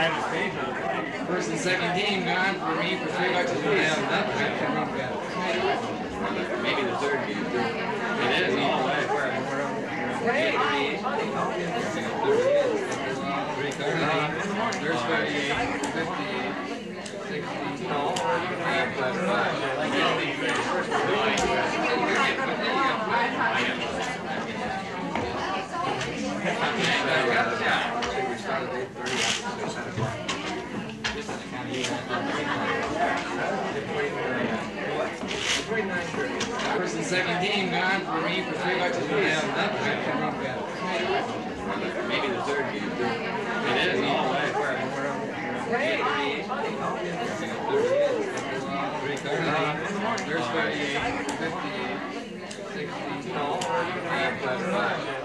First and second game gone for me for $3 a piece. Maybe the third game. It is all the way. There's 38, 58, 60, no, First and second game gone for me for $3 a piece. Maybe the third game. It is all the way. There's 38, 58, 60, no,